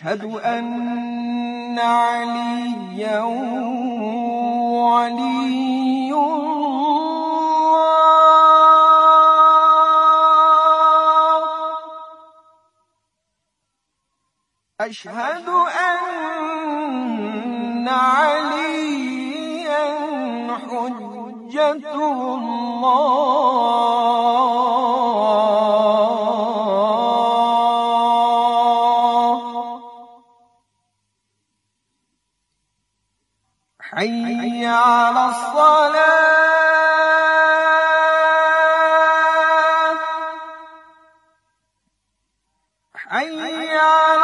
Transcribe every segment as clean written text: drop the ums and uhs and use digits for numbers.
أشهد أن عليا ولي الله. أشهد أن عليا حجة الله. حي على الصلاة. حي على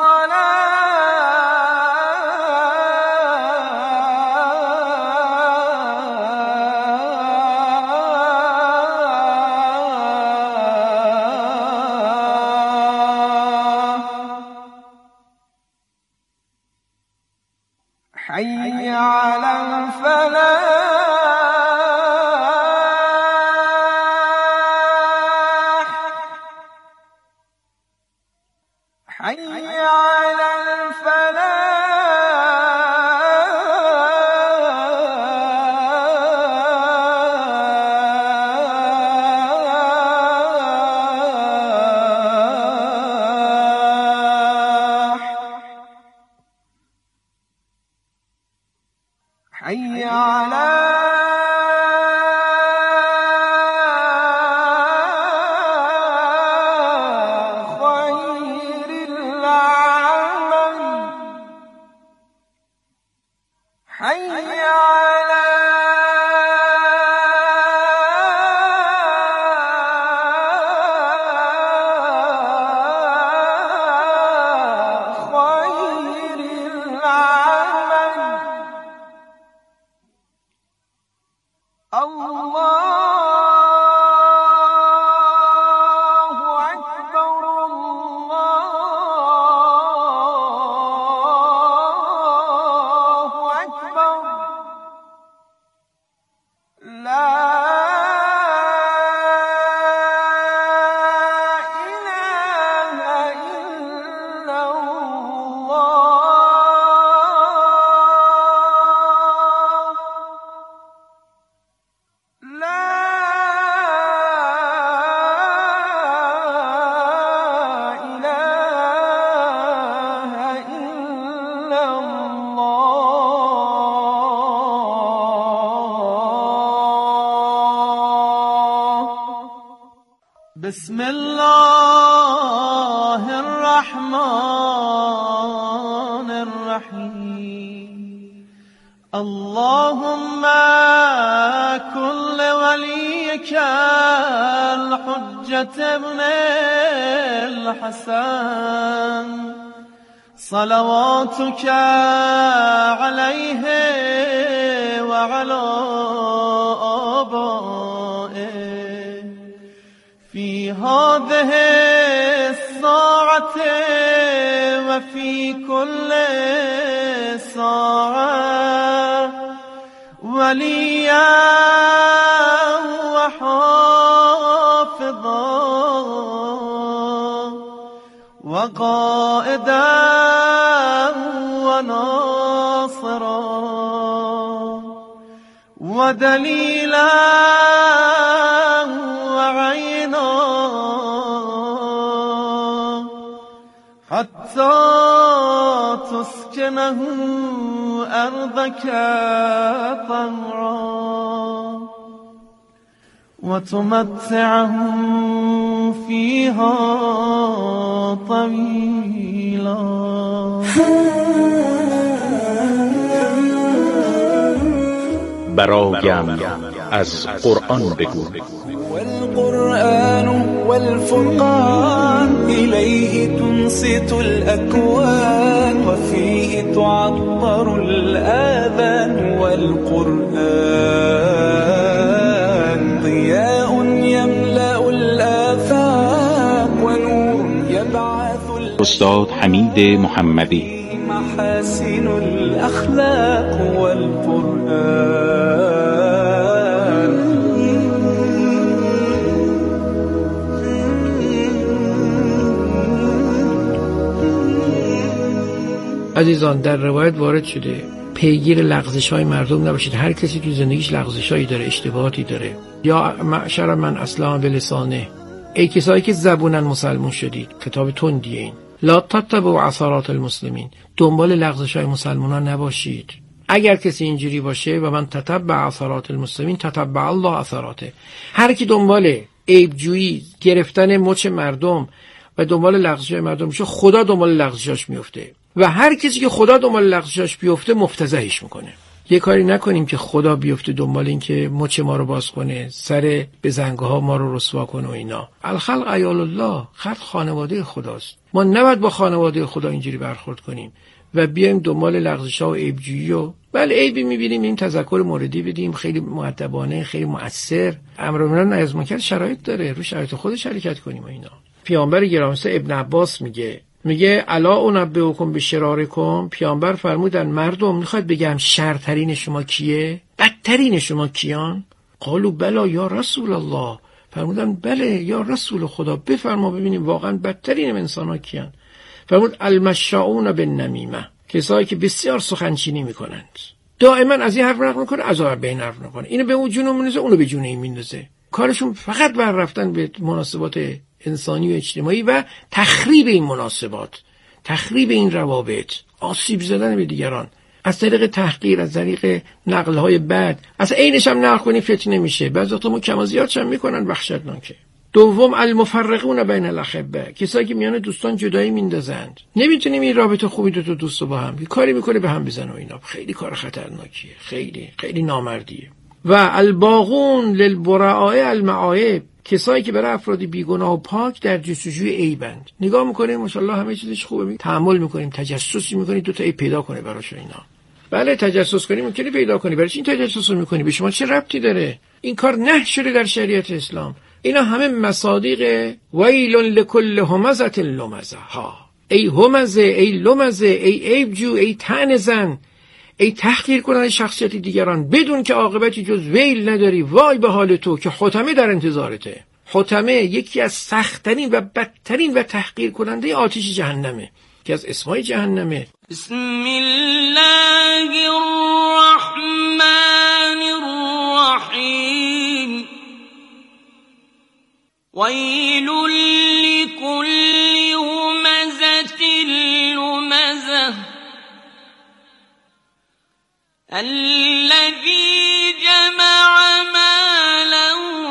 حي على الفلاح. حي على حي على خير العمل. حي على خير العمل. الله أكبر. الله أكبر. لا إله إلا الله. لا إله إلا الله. بسم الله الرحمن الرحيم. اللهم كن لوليك الحجة ابن الحسن صلواتك عليه وعلى آبائه في هذه الساعة وفي كل ساعة وليا وحافظا وقائدا وناصرا ودليلا وعينا حتى تسكنه أرضك طهرا وتمتعهم فيها طويلا. برایم از قرآن بگو. والقرآن والفرقان إليه تنصت الأكوان وفيه تعطر الآذان. والقرآن ضياء يملأ الآفاق ونور يبعث استاد حمید محمدی. محاسن الأخلاق والقرآن. عزیزان در روایت وارد شده پیگیر لغزش‌های مردم نباشید. هر کسی تو زندگیش لغزشایی داره، اشتباهاتی داره. یا معشر من اسلم بلسانه، ای کسایی که زبونن مسلمون شدید، کتاب تندیه این، لا تتبعوا عثرات المسلمین، دنبال لغزش‌های مسلمانان نباشید. اگر کسی اینجوری باشه و من تتبع عثرات المسلمین تتبع الله عثراته، هر کی دنبال عیبجویی، گرفتن مچ مردم و دنبال لغزش‌های مردم میشه، خدا دنبال لغزشاش میفته و هر کسی که خدا دنبال لغزشاش بیفته مفتضحش میکنه. یه کاری نکنیم که خدا بیفته دنبال این که مچ ما رو باز کنه، سر به زنگ‌ها ما رو رسوا کنه و اینا. الخلق عیال الله، خلق خانواده خداست. ما نباید با خانواده خدا اینجوری برخورد کنیم و بیایم دنبال لغزش‌ها و عیبجویی و بله عیبی می‌بینیم این تذکر موردی بدیم، خیلی مؤدبانه، خیلی مؤثر. امر بالمعروف نهی از منکر شرایط داره، رو شرایط خودش حرکت کنیم و اینا. پیامبر گرامی ابن عباس میگه الا انبئکم بشرارکم، پیامبر فرمودن مردم میخواد بگم شرترین شما کیه؟ بدترین شما کیان؟ قالوا بلا یا رسول الله، فرمودن بله یا رسول خدا، بفرما ببینیم واقعا بدترین انسان‌ها کیان؟ فرمود المشاؤون بالنمیمه، کسایی که بسیار سخنچینی میکنند، دائما از این حرف نقل میکنه از اون به این حرف میکنه، اینو به اون جنون میندازه اونو به جون این میندازه، کارشون فقط بر رفتن به مناسبات انسانی و اجتماعی و تخریب این مناسبات، تخریب این روابط، آسیب زدن به دیگران از طریق تحقیر، از طریق نقل‌های بد. از عینش هم نقل کنی فتنه میشه، بعضی وقتا کم و زیادش هم میکنن، وحشتناکه. دوم المفرقون بین الاحبه، کسایی که میان دوستان جدایی میندازند، نمیتونیم این رابطه خوبی دو دوست رو با هم کاری میکنه به هم بزنه و اینا، خیلی کار خطرناکیه، خیلی خیلی نامردیه. و الباغون للبراء المعایب، کسایی که برای افرادی بیگناه و پاک در جستجوی عیبند، نگاه میکنیم ماشاءالله همه چیزش خوبه، تحمل میکنیم، تجسس میکنیم دو تا عیب پیدا کنه براش اینا. بله تجسس کنی ممکنه پیدا کنی، برای چی این تجسس رو میکنی؟ به شما چه ربطی داره؟ این کار نهی شده در شریعت اسلام. اینا همه مصادیق ویل لکل همزه لمزه ها، ای همزه، ای لمزه، ای عیبجو، ای طعنه زن، ای تحقیر کننده شخصیت دیگران بدون که عاقبتی جز ویل نداری، وای به حال تو که حطمه در انتظارته. حطمه یکی از سخت‌ترین و بدترین و تحقیر کننده آتش جهنمه که از اسمای جهنمه. بسم الله الرحمن الرحیم ویل لکل همزة لمزة الذي جمع مالا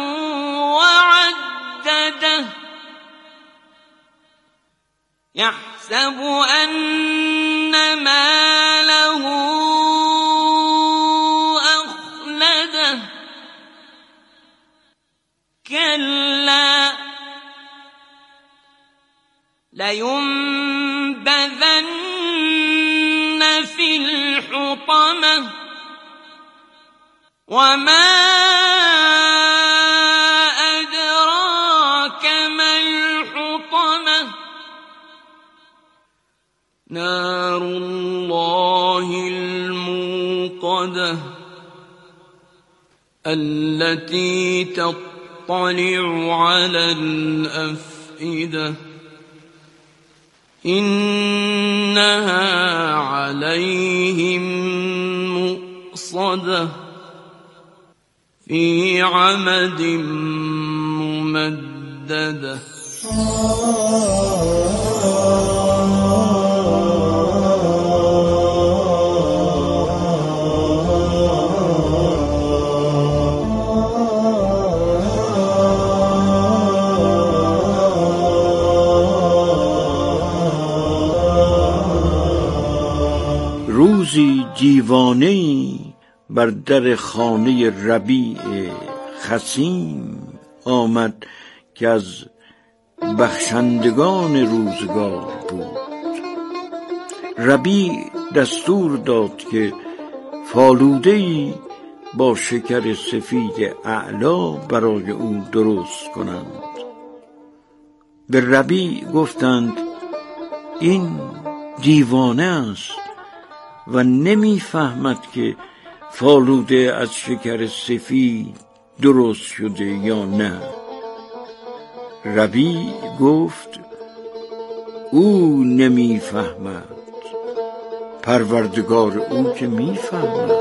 وعدده يحسب أن ماله أخلده كلا لينبذن في الحطمة وما أدراك ما الحطمة نار الله الموقدة التي تطلع على الأفئدة إنها عليهم مؤصدة في عمد ممددة. روزی دیوانه‌ای بر در خانه ربیع خصیم آمد که از بخشندگان روزگار بود. ربیع دستور داد که فالوده‌ای با شکر سفید اعلا برای او درست کنند. به ربیع گفتند این دیوانه است و نمیفهمد که فالوده از شکر سفید درست شده یا نه. ربیع گفت او نمیفهمد پروردگار او که میفهمد.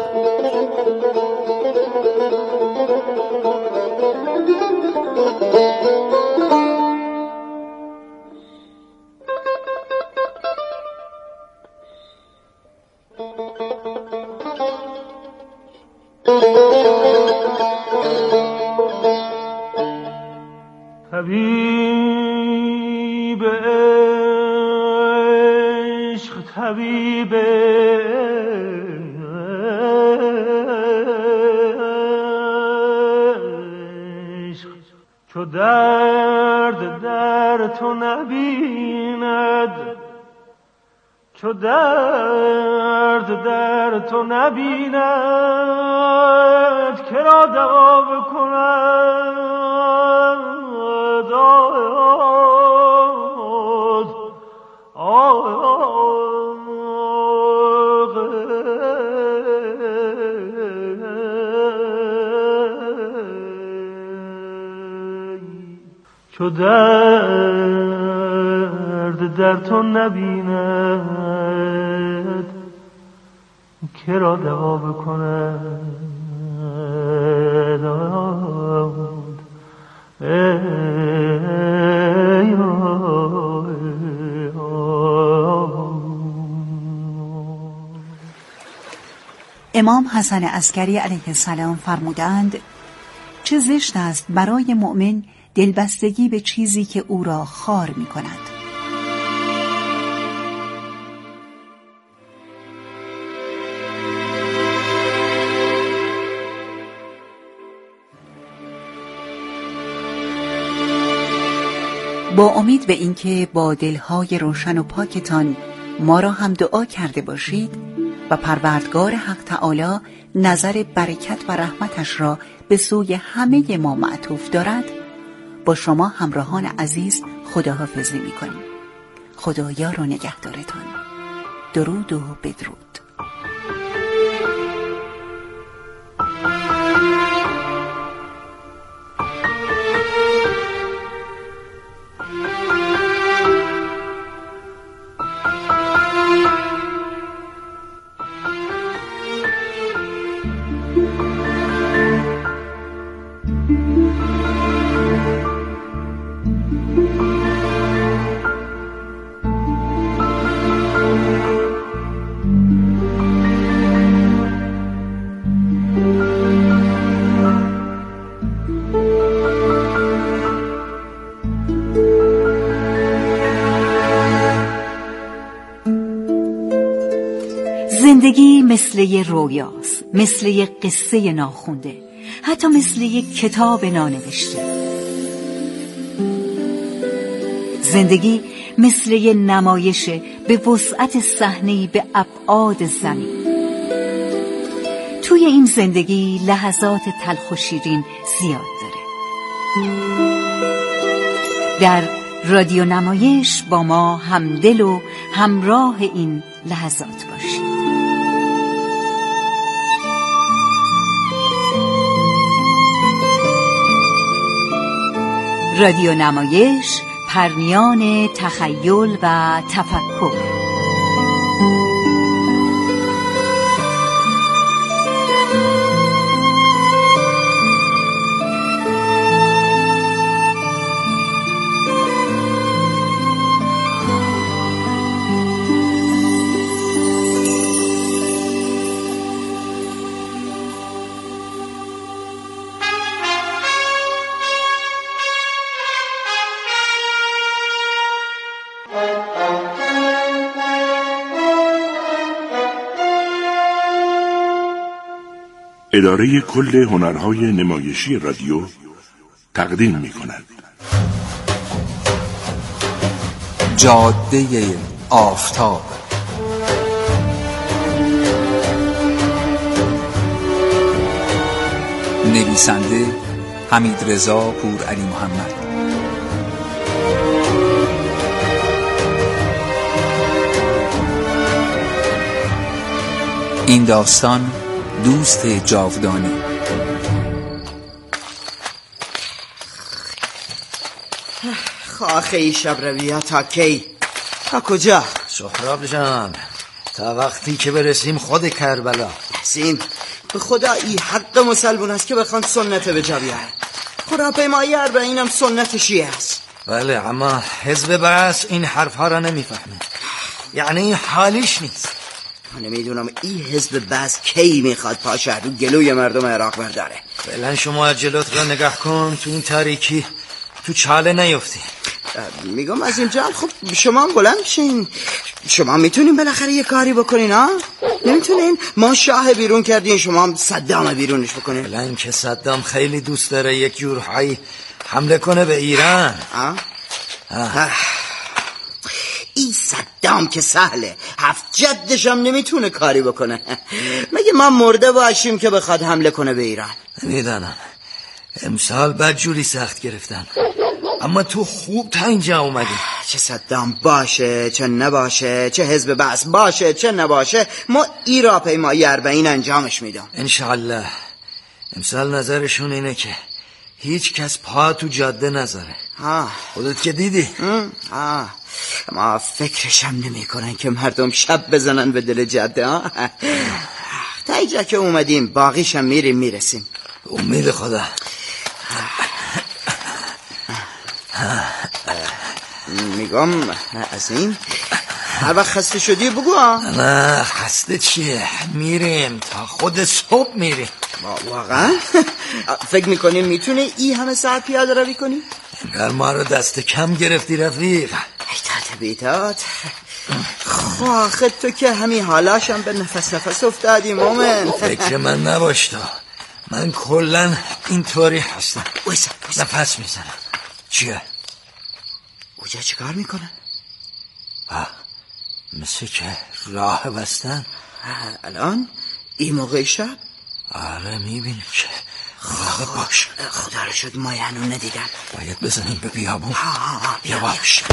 طبیب عشق، طبیب عشق، چو درد در تو نبیند، چو درد در تو نبیند، که را دوا بکند. چو درد در تو نبیند، که را دوا بکند. امام حسن عسکری علیه السلام فرمودند چه زشت است برای مؤمن دلبستگی به چیزی که او را خار می کند. با امید به اینکه با دلهای روشن و پاکتان ما را هم دعا کرده باشید و پروردگار حق تعالی نظر برکت و رحمتش را به سوی همه ما معطوف دارد، با شما همراهان عزیز خداحافظی می‌کنیم. خدا یار و نگهدارتان. درود و بدرود. زندگی مثل یه رویاست، مثل یه قصه ناخونده، حتی مثل یه کتاب نانوشته. زندگی مثل یه نمایشه به وسعت صحنه‌ای به ابعاد زمین. توی این زندگی لحظات تلخ و شیرین زیاد داره. در رادیو نمایش با ما همدل و همراه این لحظات باشید. رادیو نمایش، پرنیان تخیل و تفکر. اداره کل هنرهای نمایشی رادیو تقدیم می‌کند. جاده آفتاب، نویسنده حمیدرضا پورعلی محمد، این داستان دوست جاودانی. آخه ای شب روی تا کی؟ تا کجا؟ سهراب جان، تا وقتی که برسیم خود کربلا. سیم به خدا این حق مسلمون است که بخوان سنت به جا بیاره. هراپیمایی اربعین هم سنت شیعه است. بله، اما حزب بعث این حرفها را نمیفهمه، یعنی حالیش نیست. من نمیدونم این حزب بعث کی میخواد پاشه رو گلوی مردم عراق برداره. فعلا شما جلوت را نگاه کن، تو این تاریکی تو چاله نیفتی. میگم از این جهت خب شما هم بلند شین. شما میتونین بالاخره یه کاری بکنین ها؟ نمیتونین؟ ما شاه بیرون کردین، شما هم صدام بیرونش بکنین. فعلا که صدام خیلی دوست داره یک جورهایی حمله کنه به ایران. این صدام که سهله، 7 جدش هم نمیتونه کاری بکنه. مگه ما مرده باشیم که بخواد حمله کنه به ایران؟ میدانم امسال بدجوری سخت گرفتن، اما تو خوب تا اینجا اومدی. چه صدام باشه چه نباشه، چه حزب بعث باشه چه نباشه، ما ای راهپیمایی اربعین انجامش میدم انشالله. امسال نظرشون اینه که هیچ کس پا تو جاده نذاره. خودت که دیدی. ما فکرشم نمی کنن که مردم شب بزنن به دل جاده. تا اینجا که اومدیم باقیشم میرسیم. امید خدا. میگم از این هر وقت خسته شدی بگو. نه خسته چیه، میریم تا خود صبح میریم. واقعا؟ فکر میکنیم میتونه این همه ساعت پیاده روی کنی؟ انگار ما رو دست کم گرفتی رفیق. ایتات بیتات. آخه تو که همین حالاشم به نفس افتادی مومن. فکر من نباش تو، من کلن اینطوری هستم. نفس میزنم. چیه؟ اوجا چه کار میکنن؟ مثل که راه بستن. الان؟ این موقع شب؟ آره میبینیم که مراقب باش. خدا رو شد ما هنو ندیدن. باید بزنیم به بیابون. بیا باش.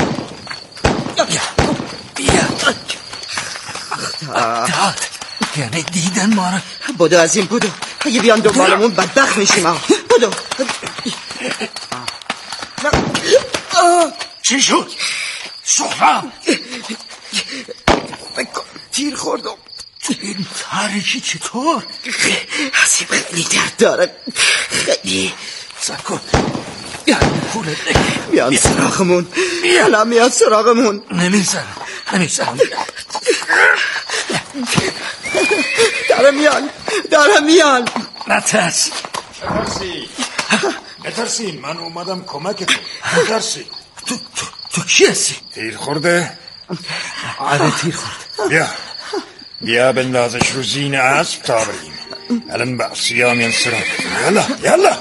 بیا داد، یعنی دیدن ما رو. بدو از این بدو، اگه بیان دنبالمون بدبخت میشیم. بدو. چی شد؟ سهراب تیر خوردم. این تاریکی چطور؟ حسیب خیلی درد داره، خیلی. سب کن میان سراغمون. الان میان سراغمون. نمیزن دارم میان. نترس. نترسین، من اومدم کمکتون. نترسین. تو کی هستی؟ تیر خورده؟ آره تیر خورد. بیا بندازش رو زین اسب تا بریم. الان بعثی‌ها میان سراغ. یلا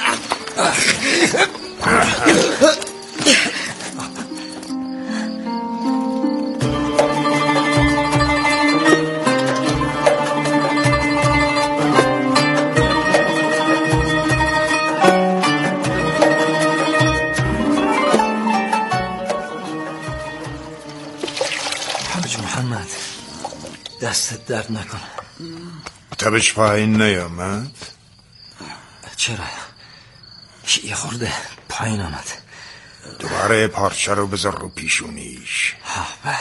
حاج محمد دستت درد نکنه. تبش پایین نیامد؟ چرا؟ یه خورده پایین آمد. دوباره پارچه رو بذار رو پیشونیش. بله.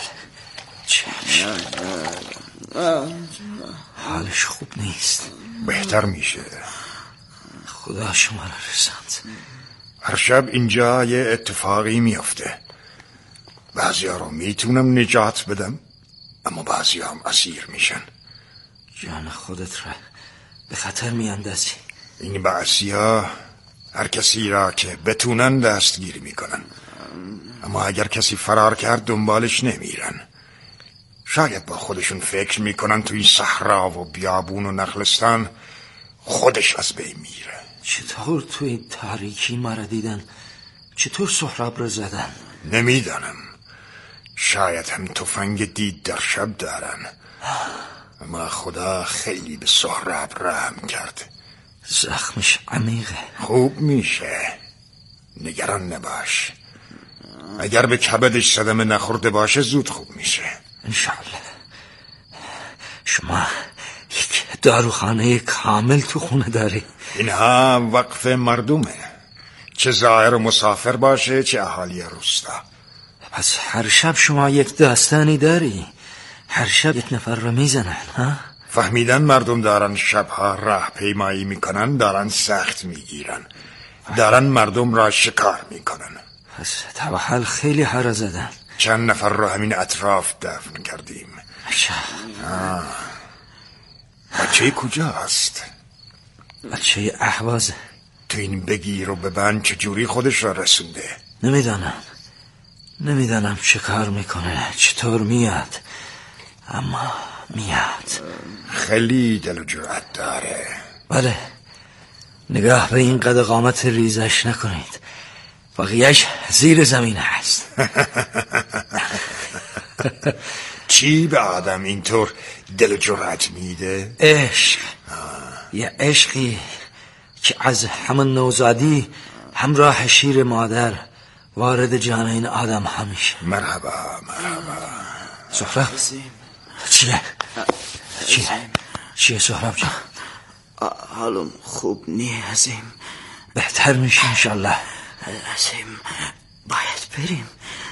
حالش خوب نیست. بهتر میشه. خدا شما را رساند. هر شب اینجا یه اتفاقی میافته. بعضیا رو میتونم نجات بدم، اما بعضیا هم اسیر میشن. جان خودت را به خطر میاندازی. این بعضیا هر کسی را که بتونن دستگیر میکنن، اما اگر کسی فرار کرد دنبالش نمیرن. شاید با خودشون فکر میکنن توی صحرا و بیابون و نخلستان خودش از بین میره. چطور توی تاریکی ما را دیدن؟ چطور سهراب را زدن؟ نمیدانم. شاید هم تفنگ دید در شب دارن، اما خدا خیلی به سهراب رحم کرد. زخمش عمیقه. خوب میشه، نگران نباش. اگر به کبدش صدمه نخورده باشه زود خوب میشه انشالله. شما یک داروخانه کامل تو خونه داری؟ اینها وقف مردمه، چه زائر و مسافر باشه چه اهالی روستا. پس هر شب شما یک داستانی داری؟ هر شب یک نفر رو میزنن ها؟ فهمیدن مردم دارن شبها راه پیمایی میکنن، دارن سخت میگیرن، دارن مردم را شکار میکنن. پس توحل خیلی حرا زدن. چند نفر رو همین اطراف دفن کردیم. بچه کجاست؟ بچه احوازه. تو این بگیر و ببند چجوری خودش را رسونده؟ نمیدانم چه کار میکنه، چطور میاد، اما میاد. خیلی دل و جرأت داره. بله، نگاه به این قد قامت ریزش نکنید، بقیهش زیر زمین هست. چی به آدم اینطور دل و جرأت میده؟ عشق. یه عشقی که از همون نوزادی همراه شیر مادر وارد جان این آدم همیشه. مرحبا. سهراب چیه سهراب جان؟ حالم خوب نی عظیم. بهتر میشه انشالله. عظیم باید بریم.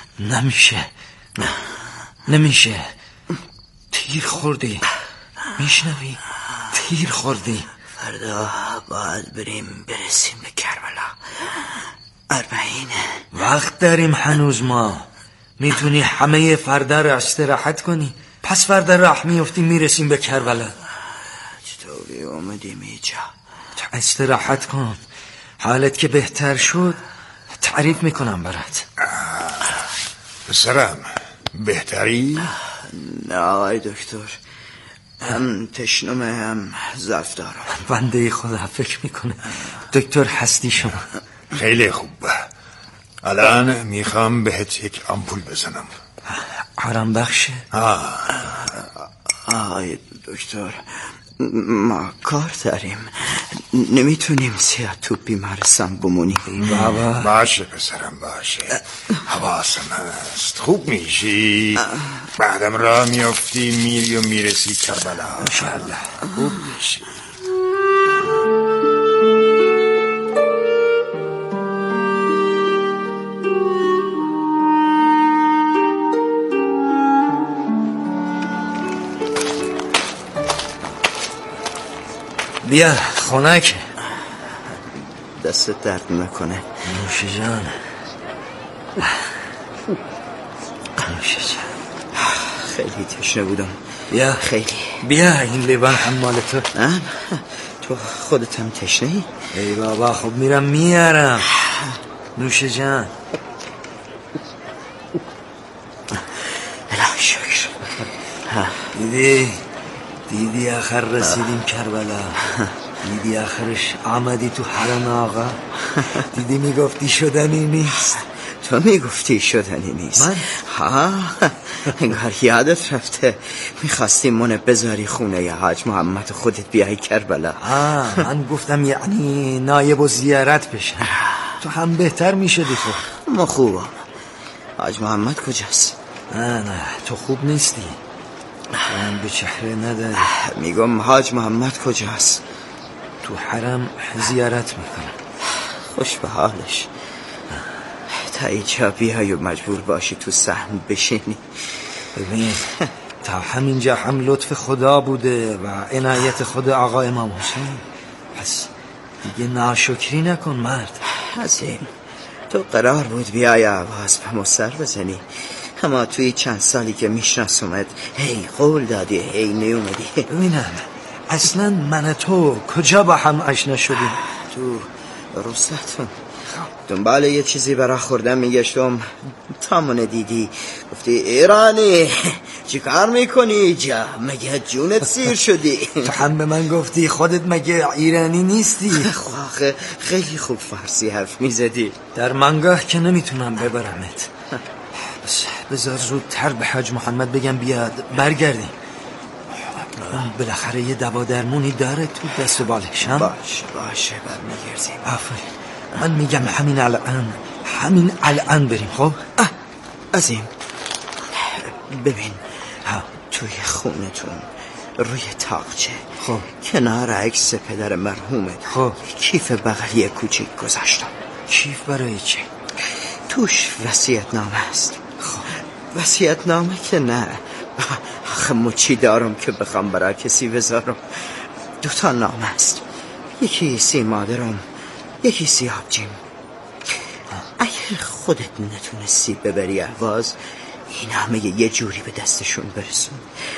نمیشه. تیر خوردی، میشنوی؟ تیر خوردی. فردا باید برسیم به کربلا. 40 وقت داریم هنوز. ما میتونی همه فردا را استراحت کنی، پس فردا راه میفتیم میرسیم به کربلا. چطوری اومدیم اینجا؟ استراحت کن، حالت که بهتر شد تعریف میکنم برات. پسرم بهتری؟ نه آقای دکتر، هم تشنمه هم ضعف دارم. بنده خدا فکر میکنه دکتر هستی شما. خیلی خوب. الان میخوام بهت یک آمپول بزنم. آرام بخشه. آقای دکتر، ما کار داریم، نمیتونیم سیاه تو بیمارستان بمونیم. بابا باشه پسرم، باشه. حواسم هست. خوب میشی، بعدم راه میافتی میری و میرسی کربلا. انشاءالله خوب میشی. بیا خونک. دست درد نکنه. نوش جان. خیلی تشنه بودم. بیا خیلی. بیا این لیوان هم مال تو. تو خودت هم تشنه ای؟ ای بابا خب میرم میارم. نوش جان. الهی شکر. دیدی آخر رسیدیم کربلا. دیدی آخرش آمدی تو حرم آقا. دیدی میگفتی شدنی نیست. تو میگفتی شدنی نیست. من؟ انگار یادت رفته میخواستی منو بذاری خونه ی حاج محمد خودت بیای کربلا. من گفتم یعنی نایب و زیارت بشن، تو هم بهتر میشدی. خب ما خوبم. حاج محمد کجاست؟ نه تو خوب نیستی، من به چهره نداری. میگم حاج محمد کجاست؟ تو حرم زیارت میکنم. خوش به حالش. تا اینجا بیای و مجبور باشی تو صحن بشینی. ببین تا همینجا هم لطف خدا بوده و عنایت خود آقا امام حسین، پس دیگه ناشکری نکن مرد. عظیم، تو قرار بود بیای آواز به سر بزنی، اما توی چند سالی که میشناسمت هی قول دادی هی نیومدی. ببینم اصلا من تو کجا با هم آشنا شدیم؟ تو روستون دنبال یه چیزی برا خوردن میگشتم، تا منو دیدی گفتی ایرانی چی کار میکنی جا؟ مگه جونت سیر شدی؟ تو هم به من گفتی خودت مگه ایرانی نیستی؟ آخه خیلی خوب فارسی حرف میزدی. در منگاه که نمیتونم ببرمت، بس بذار زودتر به حاج محمد بگم بیاد برگردیم. بالاخره یه دوا درمونی داره تو دست بالش. باشه برمیگردیم. آفرین. من میگم همین الان بریم. خب عظیم ببین توی خونتون روی تاقچه خب کنار عکس پدر مرحومت خب کیف بغلی کوچیک گذاشتم. کیف برای چه؟ توش وصیت‌نامه است. خب وصیت‌نامه که نه، آخه مچی دارم که بخوام برای کسی بذارم. 2 نام است، یکی سی مادرم، یکی سی آبجیم. اگر خودت نتونستی ببری اهواز، این همه یه جوری به دستشون برسون.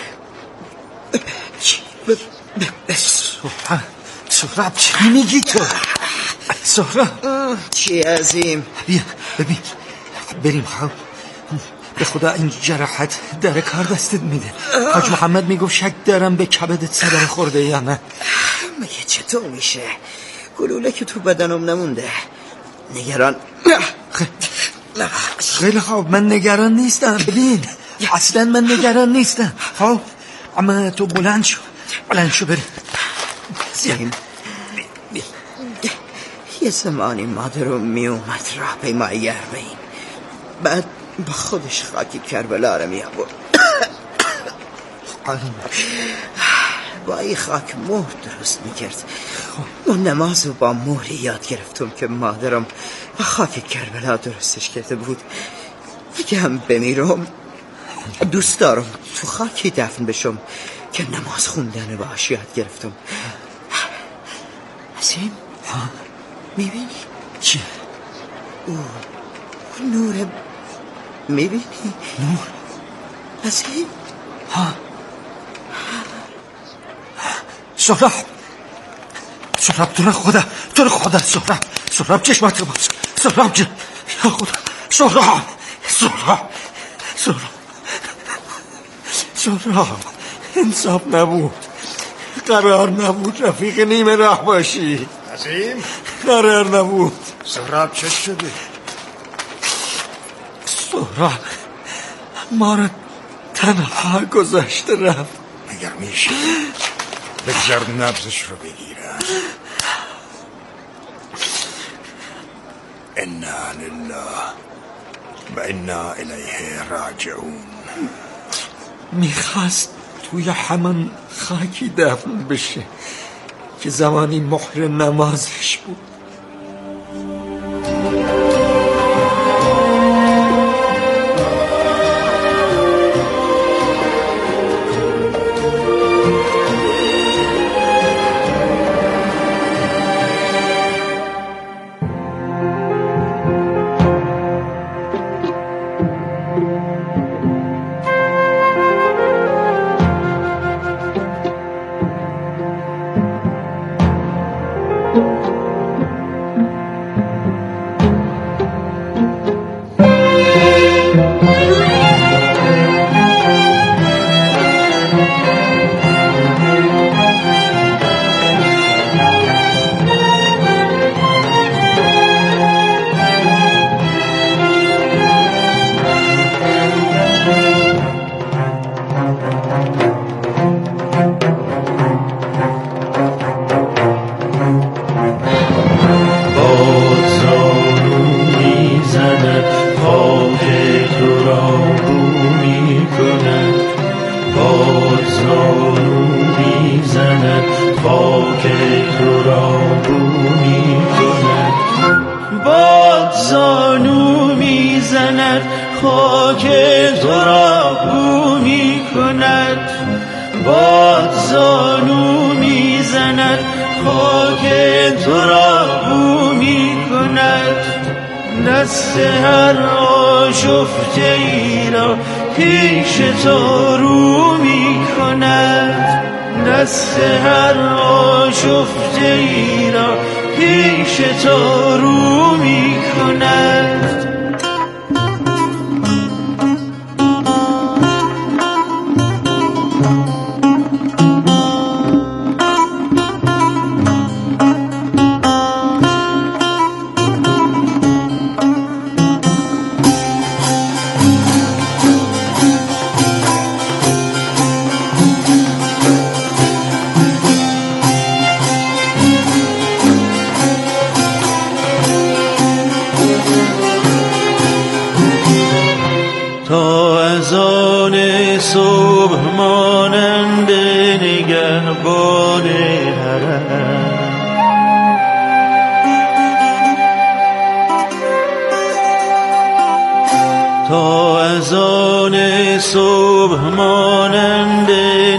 سهراب چی میگی تو؟ سهراب چی عظیم؟ بیا ببین، بریم. خب به خدا این جراحت در کار دستت میده. حاج محمد میگفت شک دارم به کبدت صدمه خورده یا نه. مگه چطور میشه؟ گلوله که تو بدنم نمونده. نگران خیلی خوب، من نگران نیستم. ببین اصلا من نگران نیستم. خب اما تو بلند شو بریم. یه زمانی مادرم میومد راه پیمایی اربعین، بعد با خودش خاکی کربلا رو می آورد. با این خاک مهر درست میکرد. اون نماز رو با مهری یاد گرفتم که مادرم با خاک کربلا درستش کرده بود. اگه هم بمیرم دوست دارم تو خاکی دفن بشم که نماز خوندن باش یاد گرفتم. حسین میبینی؟ چی؟ او نور، میبینی؟ نور؟ حسین؟ سهراب تو رو خدا سهراب چشمات رو باز. سهراب جان، یا خدا، سهراب انصاف نبود. قرار نبود رفیق نیمه راه باشی. عظیم قرار نبود. سهراب چه شده؟ سهراب ما رو تنها گذاشته رفت. اگر میشه بگذار نبضش رو بگیرم. انا لله و انا الیه راجعون. میخواست توی همان خاکی دفن بشه که زمانی مهر نمازش بود. دست هر آشفته ای را پیش تو رو می کند، دست هر آشفته ای را پیش تو رو می کند. تا از آن صبح مانند نگهبان حرم، تا از آن صبح مانند